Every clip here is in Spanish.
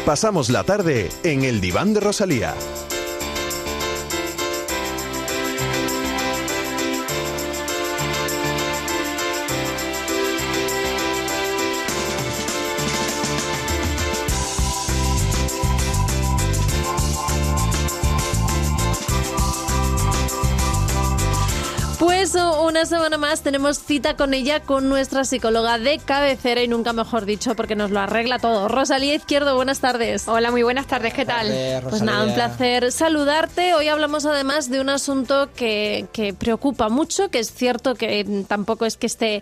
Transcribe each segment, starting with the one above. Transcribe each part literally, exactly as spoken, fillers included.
Pasamos la tarde en el diván de Rosalía. Pues una semana más tenemos cita con ella, con nuestra psicóloga de cabecera y nunca mejor dicho porque nos lo arregla todo. Rosalía Izquierdo, buenas tardes. Hola, muy buenas tardes, ¿qué tal? Tardes, pues nada, un placer saludarte. Hoy hablamos además de un asunto que, que preocupa mucho, que es cierto que tampoco es que esté,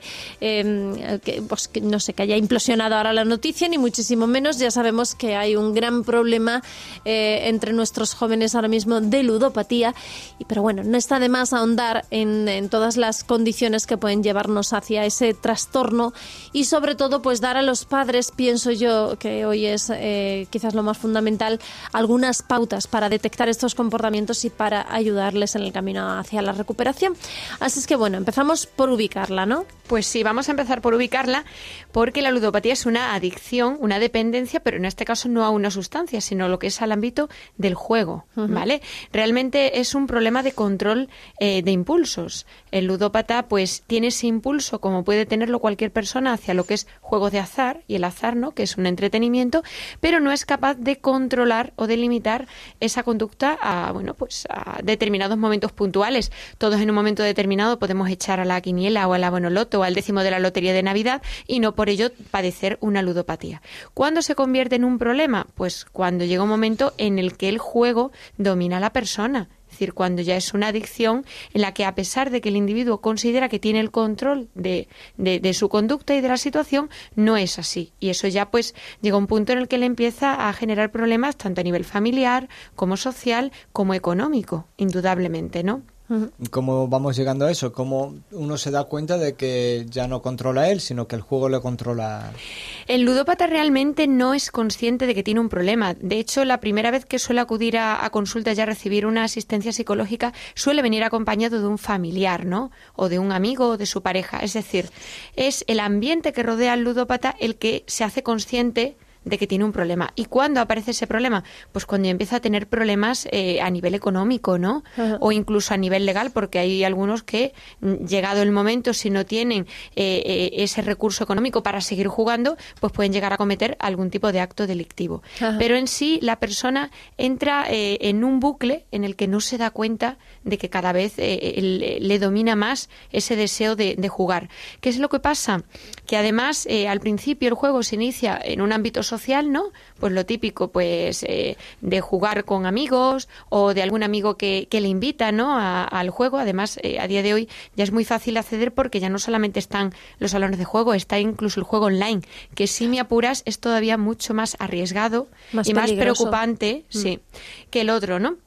eh, que, pues, que, no sé, que haya implosionado ahora la noticia, ni muchísimo menos. Ya sabemos que hay un gran problema eh, entre nuestros jóvenes ahora mismo de ludopatía, y, pero bueno, no está de más ahondar en en todas las condiciones que pueden llevarnos hacia ese trastorno y sobre todo pues dar a los padres, pienso yo que hoy es eh, quizás lo más fundamental, algunas pautas para detectar estos comportamientos y para ayudarles en el camino hacia la recuperación. Así es que bueno, empezamos por ubicarla, ¿no? Pues sí, vamos a empezar por ubicarla porque la ludopatía es una adicción, una dependencia, pero en este caso no a una sustancia, sino lo que es al ámbito del juego, ¿vale? Uh-huh. Realmente es un problema de control eh, de impulsos. El ludópata pues tiene ese impulso, como puede tenerlo cualquier persona, hacia lo que es juegos de azar, y el azar, ¿no?, que es un entretenimiento, pero no es capaz de controlar o de limitar esa conducta a, bueno, pues a determinados momentos puntuales. Todos en un momento determinado podemos echar a la quiniela o a la bonoloto o al décimo de la lotería de Navidad y no por ello padecer una ludopatía. ¿Cuándo se convierte en un problema? Pues cuando llega un momento en el que el juego domina a la persona. Es decir, cuando ya es una adicción en la que, a pesar de que el individuo considera que tiene el control de, de, de su conducta y de la situación, no es así. Y eso ya pues llega a un punto en el que le empieza a generar problemas tanto a nivel familiar como social como económico, indudablemente, ¿no? ¿Y cómo vamos llegando a eso? ¿Cómo uno se da cuenta de que ya no controla él, sino que el juego le controla? El ludópata realmente no es consciente de que tiene un problema. De hecho, la primera vez que suele acudir a, a consulta y a recibir una asistencia psicológica suele venir acompañado de un familiar, ¿no? O de un amigo o de su pareja. Es decir, es el ambiente que rodea al ludópata el que se hace consciente de que tiene un problema. ¿Y cuándo aparece ese problema? Pues cuando empieza a tener problemas eh, a nivel económico, ¿no? Uh-huh. O incluso a nivel legal, porque hay algunos que, llegado el momento, si no tienen eh, eh, ese recurso económico para seguir jugando, pues pueden llegar a cometer algún tipo de acto delictivo. Uh-huh. Pero en sí, la persona entra eh, en un bucle en el que no se da cuenta de que cada vez eh, le, le domina más ese deseo de, de jugar. ¿Qué es lo que pasa? Que además, eh, al principio el juego se inicia en un ámbito social, social, ¿no? Pues lo típico, pues eh, de jugar con amigos o de algún amigo que, que le invita, ¿no?, a, al juego. Además, eh, a día de hoy ya es muy fácil acceder porque ya no solamente están los salones de juego, está incluso el juego online, que si me apuras es todavía mucho más arriesgado más y peligroso. Más preocupante, mm. sí, que el otro, ¿no?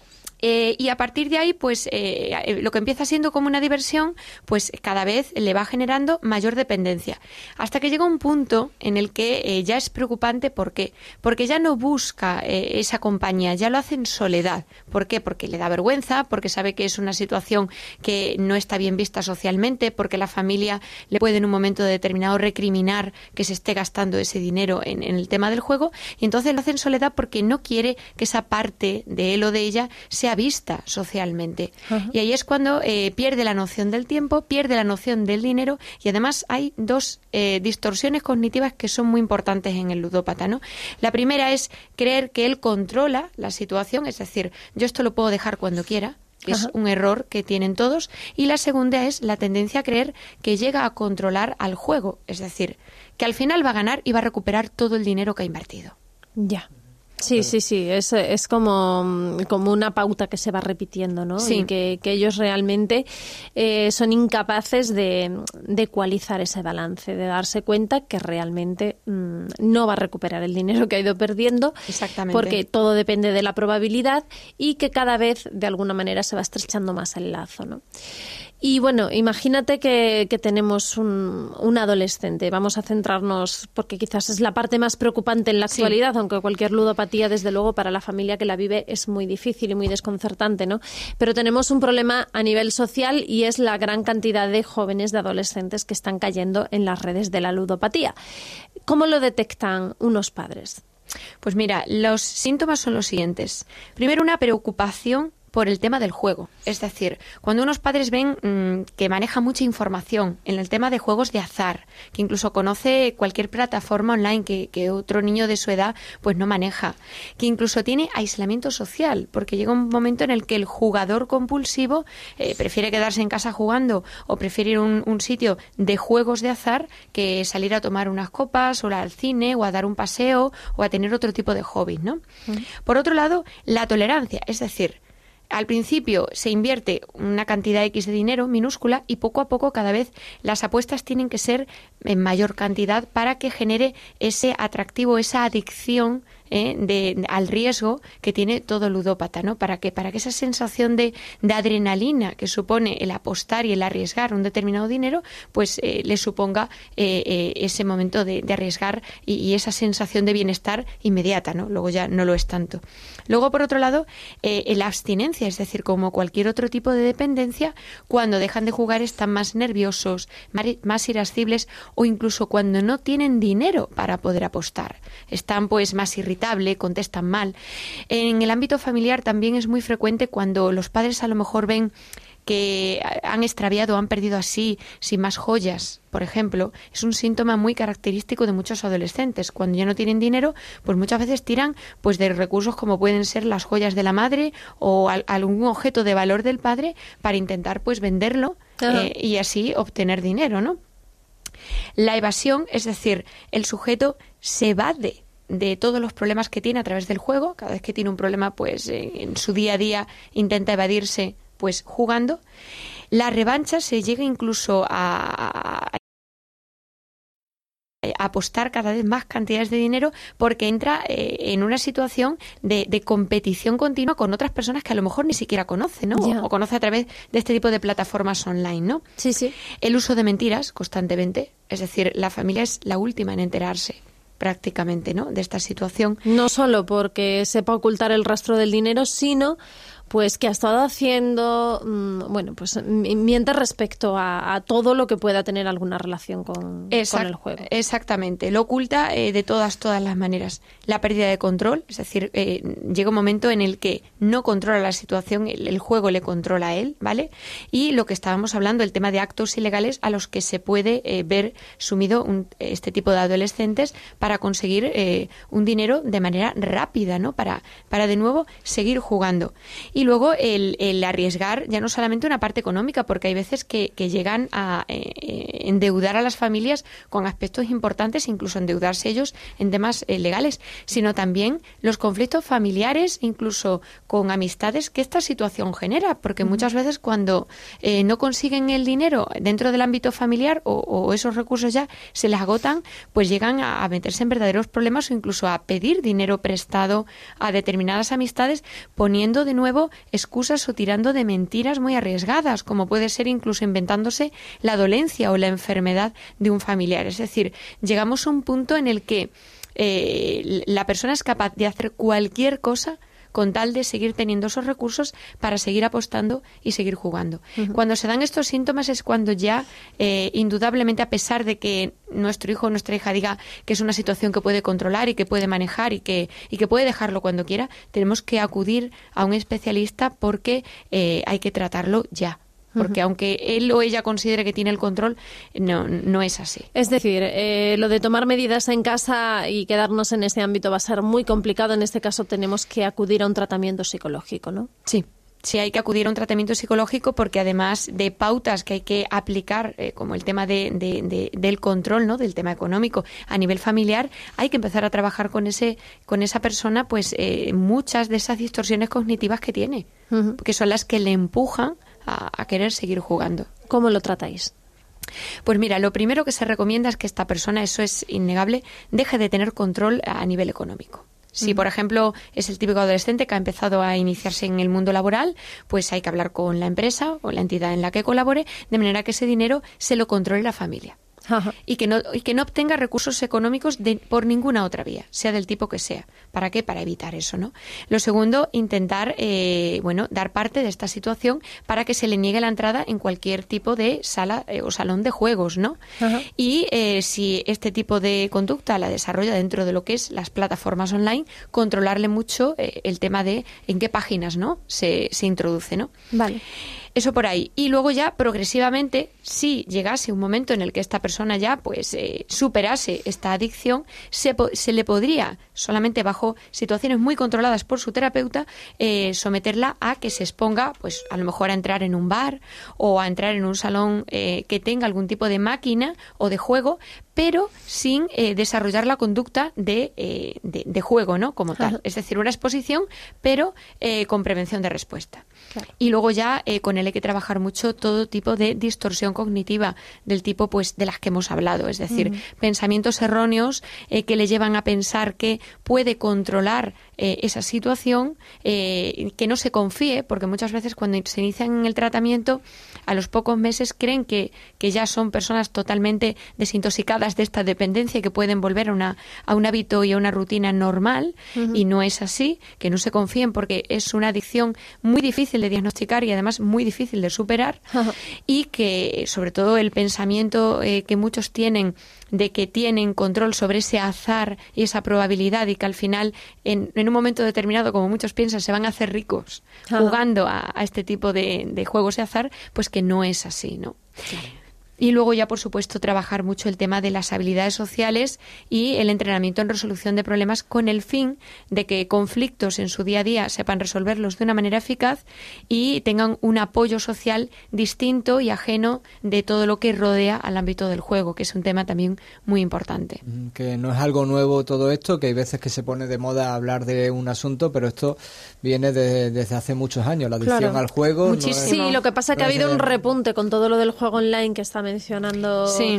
Eh, y a partir de ahí, pues eh, lo que empieza siendo como una diversión, pues cada vez le va generando mayor dependencia. Hasta que llega un punto en el que eh, ya es preocupante. ¿Por qué? Porque ya no busca eh, esa compañía, ya lo hace en soledad. ¿Por qué? Porque le da vergüenza, porque sabe que es una situación que no está bien vista socialmente, porque la familia le puede en un momento determinado recriminar que se esté gastando ese dinero en, en el tema del juego, y entonces lo hace en soledad porque no quiere que esa parte de él o de ella sea vista socialmente. Uh-huh. Y ahí es cuando eh, pierde la noción del tiempo, pierde la noción del dinero, y además hay dos eh, distorsiones cognitivas que son muy importantes en el ludópata, ¿no? La primera es creer que él controla la situación, es decir, yo esto lo puedo dejar cuando quiera, que es un error que tienen todos. Y la segunda es la tendencia a creer que llega a controlar al juego, es decir, que al final va a ganar y va a recuperar todo el dinero que ha invertido. Ya. Sí, sí, sí, es, es como, como una pauta que se va repitiendo, ¿no? Sí. Y que, que ellos realmente eh, son incapaces de, de ecualizar ese balance, de darse cuenta que realmente mmm, no va a recuperar el dinero que ha ido perdiendo. Exactamente. Porque todo depende de la probabilidad y que cada vez, de alguna manera, se va estrechando más el lazo, ¿no? Y bueno, imagínate que, que tenemos un, un adolescente. Vamos a centrarnos, porque quizás es la parte más preocupante en la actualidad, sí. Aunque cualquier ludopatía, desde luego, para la familia que la vive es muy difícil y muy desconcertante, ¿no? Pero tenemos un problema a nivel social y es la gran cantidad de jóvenes, de adolescentes que están cayendo en las redes de la ludopatía. ¿Cómo lo detectan unos padres? Pues mira, los síntomas son los siguientes. Primero, una preocupación por el tema del juego. Es decir, cuando unos padres ven mmm, que maneja mucha información en el tema de juegos de azar, que incluso conoce cualquier plataforma online que, que otro niño de su edad pues no maneja, que incluso tiene aislamiento social, porque llega un momento en el que el jugador compulsivo eh, prefiere quedarse en casa jugando o prefiere ir a un, un sitio de juegos de azar que salir a tomar unas copas o al cine o a dar un paseo o a tener otro tipo de hobbies, ¿no? Mm. Por otro lado, la tolerancia, es decir, al principio se invierte una cantidad X de dinero minúscula y poco a poco cada vez las apuestas tienen que ser en mayor cantidad para que genere ese atractivo, esa adicción ¿eh? de, al riesgo que tiene todo ludópata, ¿no? Para que, para que esa sensación de, de adrenalina que supone el apostar y el arriesgar un determinado dinero, pues eh, le suponga eh, eh, ese momento de, de arriesgar y, y esa sensación de bienestar inmediata, ¿no? Luego ya no lo es tanto. Luego, por otro lado, eh, la abstinencia, es decir, como cualquier otro tipo de dependencia, cuando dejan de jugar están más nerviosos, más irascibles o incluso cuando no tienen dinero para poder apostar. Están pues más irritables, contestan mal. En el ámbito familiar también es muy frecuente cuando los padres a lo mejor ven que han extraviado o han perdido así, sin más joyas, por ejemplo, es un síntoma muy característico de muchos adolescentes. Cuando ya no tienen dinero, pues muchas veces tiran pues de recursos como pueden ser las joyas de la madre o al, algún objeto de valor del padre para intentar pues venderlo eh, y así obtener dinero, ¿no? La evasión, es decir, el sujeto se evade de todos los problemas que tiene a través del juego. Cada vez que tiene un problema, pues eh, en su día a día intenta evadirse pues jugando. La revancha se llega incluso a, a, a apostar cada vez más cantidades de dinero porque entra eh, en una situación de, de competición continua con otras personas que a lo mejor ni siquiera conoce, ¿no? O, o conoce a través de este tipo de plataformas online, ¿no? Sí, sí. El uso de mentiras constantemente, es decir, la familia es la última en enterarse prácticamente, ¿no?, de esta situación. No solo porque sepa ocultar el rastro del dinero, sino pues que ha estado haciendo, mmm, bueno, pues miente respecto a, a todo lo que pueda tener alguna relación con, Exact- con el juego. Exactamente, lo oculta eh, de todas, todas las maneras. La pérdida de control, es decir, eh, llega un momento en el que no controla la situación, el, el juego le controla a él, ¿vale? Y lo que estábamos hablando, el tema de actos ilegales a los que se puede eh, ver sumido un, este tipo de adolescentes para conseguir eh, un dinero de manera rápida, ¿no? Para, para de nuevo seguir jugando. Y luego el, el arriesgar ya no solamente una parte económica, porque hay veces que, que llegan a eh, endeudar a las familias con aspectos importantes, incluso endeudarse ellos en temas eh, legales, sino también los conflictos familiares, incluso con amistades que esta situación genera, porque uh-huh. muchas veces cuando eh, no consiguen el dinero dentro del ámbito familiar o, o esos recursos ya se les agotan, pues llegan a, a meterse en verdaderos problemas o incluso a pedir dinero prestado a determinadas amistades, poniendo de nuevo excusas o tirando de mentiras muy arriesgadas, como puede ser incluso inventándose la dolencia o la enfermedad de un familiar. Es decir, llegamos a un punto en el que eh, la persona es capaz de hacer cualquier cosa con tal de seguir teniendo esos recursos para seguir apostando y seguir jugando. Uh-huh. Cuando se dan estos síntomas es cuando ya, eh, indudablemente, a pesar de que nuestro hijo o nuestra hija diga que es una situación que puede controlar y que puede manejar y que, y que puede dejarlo cuando quiera, tenemos que acudir a un especialista porque eh, hay que tratarlo ya. Porque aunque él o ella considere que tiene el control, no, no es así. Es decir, eh, lo de tomar medidas en casa y quedarnos en ese ámbito va a ser muy complicado. En este caso tenemos que acudir a un tratamiento psicológico, ¿no? Sí. Sí, hay que acudir a un tratamiento psicológico porque además de pautas que hay que aplicar, eh, como el tema de, de, de, del control, ¿no?, del tema económico a nivel familiar, hay que empezar a trabajar con ese con esa persona pues eh, muchas de esas distorsiones cognitivas que tiene, uh-huh. que son las que le empujan a, a querer seguir jugando. ¿Cómo lo tratáis? Pues mira, lo primero que se recomienda es que esta persona, eso es innegable, deje de tener control a nivel económico. Si, por ejemplo, es el típico adolescente que ha empezado a iniciarse en el mundo laboral, pues hay que hablar con la empresa o la entidad en la que colabore, de manera que ese dinero se lo controle la familia. Ajá. y que no y que no obtenga recursos económicos de, por ninguna otra vía, sea del tipo que sea. ¿Para qué? Para evitar eso, ¿no? Lo segundo, intentar, eh, bueno, dar parte de esta situación para que se le niegue la entrada en cualquier tipo de sala eh, o salón de juegos, ¿no? Ajá. Y eh, si este tipo de conducta la desarrolla dentro de lo que es las plataformas online, controlarle mucho eh, el tema de en qué páginas, ¿no? se, se introduce, ¿no? Vale. Eso por ahí. Y luego ya progresivamente, si llegase un momento en el que esta persona ya pues eh, superase esta adicción, se, po- se le podría, solamente bajo situaciones muy controladas por su terapeuta, eh, someterla a que se exponga, pues a lo mejor a entrar en un bar o a entrar en un salón eh, que tenga algún tipo de máquina o de juego, pero sin eh, desarrollar la conducta de, eh, de, de juego, ¿no? Como tal. Ajá. Es decir, una exposición, pero eh, con prevención de respuesta. Claro. Y luego ya eh, con él hay que trabajar mucho todo tipo de distorsión cognitiva del tipo pues de las que hemos hablado, es decir, Ujú. pensamientos erróneos eh, que le llevan a pensar que puede controlar eh, esa situación, eh, que no se confíe, porque muchas veces cuando se inician en el tratamiento, a los pocos meses creen que, que ya son personas totalmente desintoxicadas de esta dependencia y que pueden volver a, una, a un hábito y a una rutina normal, Ujú. y no es así, que no se confíen porque es una adicción muy difícil de diagnosticar y además muy difícil de superar, Ajá. y que sobre todo el pensamiento eh, que muchos tienen de que tienen control sobre ese azar y esa probabilidad y que al final en, en un momento determinado, como muchos piensan, se van a hacer ricos Ajá. jugando a, a este tipo de, de juegos de azar, pues que no es así, ¿no? Y luego ya, por supuesto, trabajar mucho el tema de las habilidades sociales y el entrenamiento en resolución de problemas con el fin de que conflictos en su día a día sepan resolverlos de una manera eficaz y tengan un apoyo social distinto y ajeno de todo lo que rodea al ámbito del juego, que es un tema también muy importante. Que no es algo nuevo todo esto, que hay veces que se pone de moda hablar de un asunto, pero esto viene de- desde hace muchos años. La adicción Claro. al juego. Muchísimo. No Sí, lo que pasa es que ha no es habido un de- repunte con todo lo del juego online que está mencionando Sí.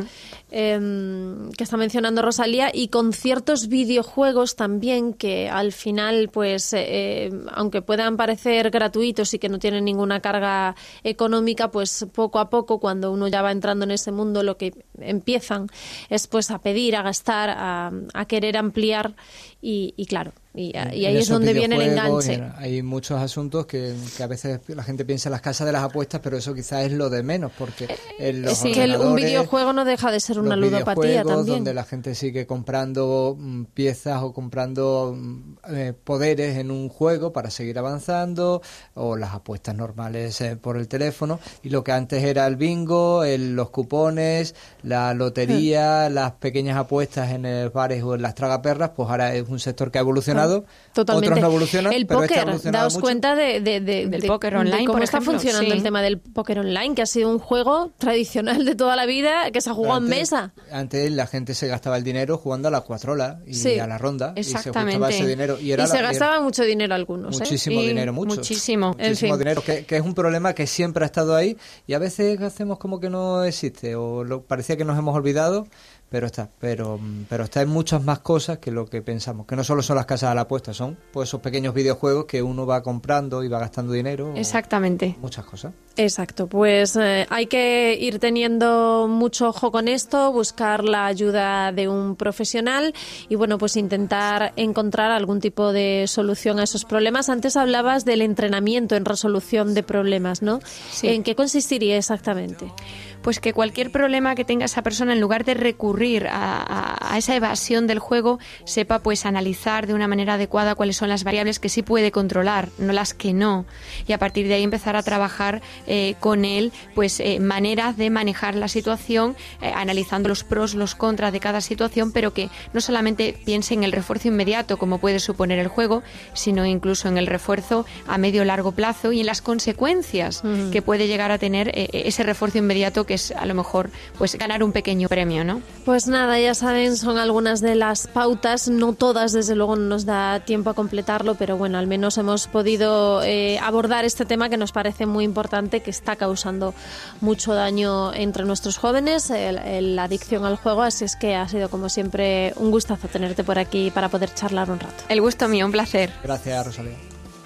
em, que está mencionando Rosalía, y con ciertos videojuegos también que al final, pues, eh, aunque puedan parecer gratuitos y que no tienen ninguna carga económica, pues poco a poco, cuando uno ya va entrando en ese mundo, lo que empiezan es pues a pedir, a gastar, a, a querer ampliar y, y claro, y, y en ahí es esos donde viene el videojuegos, enganche. en- Hay muchos asuntos que, que a veces la gente piensa en las casas de las apuestas, pero eso quizás es lo de menos, porque en los Es que el- un ordenadores, videojuego no deja de ser una los ludopatía videojuegos también. donde la gente sigue comprando mm, piezas o comprando mm, eh, poderes en un juego para seguir avanzando, o las apuestas normales eh, por el teléfono, y lo que antes era el bingo, el- los cupones, la lotería, las pequeñas apuestas en los bares o en las tragaperras, pues ahora es un sector que ha evolucionado. Totalmente. Otros no evolucionan, el pero este ha póker, evolucionado daos mucho. cuenta de, de, de- Del de- póker de online, cómo por está ejemplo, funcionando sí. el tema del póker online, que ha sido un juego tradicional de toda la vida que se ha jugado en Antes- mesa. Antes la gente se gastaba el dinero jugando a la cuatrola y Sí. a la ronda, y se Exactamente. gastaba ese dinero. Y, era Y se la- era gastaba mucho dinero algunos, ¿eh? muchísimo Y dinero, mucho. muchísimo. En Muchísimo fin. dinero, que, que es un problema que siempre ha estado ahí y a veces hacemos como que no existe o lo, parecía que nos hemos olvidado, pero está, pero pero está en muchas más cosas que lo que pensamos, que no solo son las casas de la apuesta, son pues esos pequeños videojuegos que uno va comprando y va gastando dinero, o Exactamente. muchas cosas. Exacto, pues eh, hay que ir teniendo mucho ojo con esto, buscar la ayuda de un profesional y bueno, pues intentar encontrar algún tipo de solución a esos problemas. Antes hablabas del entrenamiento en resolución de problemas, ¿no? Sí. ¿En qué consistiría exactamente? Pues que cualquier problema que tenga esa persona, en lugar de recurrir a, a- a esa evasión del juego, sepa pues analizar de una manera adecuada cuáles son las variables que sí puede controlar, no las que no, y a partir de ahí empezar a trabajar eh, con él pues eh, maneras de manejar la situación, eh, analizando los pros, los contras de cada situación, pero que no solamente piense en el refuerzo inmediato como puede suponer el juego, sino incluso en el refuerzo a medio o largo plazo y en las consecuencias Mm. que puede llegar a tener eh, ese refuerzo inmediato, que es a lo mejor pues ganar un pequeño premio, ¿no? Pues nada, ya saben, son algunas de las pautas, no todas, desde luego no nos da tiempo a completarlo, pero bueno, al menos hemos podido eh, abordar este tema que nos parece muy importante, que está causando mucho daño entre nuestros jóvenes, el- el- la adicción al juego, así es que ha sido como siempre un gustazo tenerte por aquí para poder charlar un rato. El gusto mío, un placer. Gracias, Rosalía.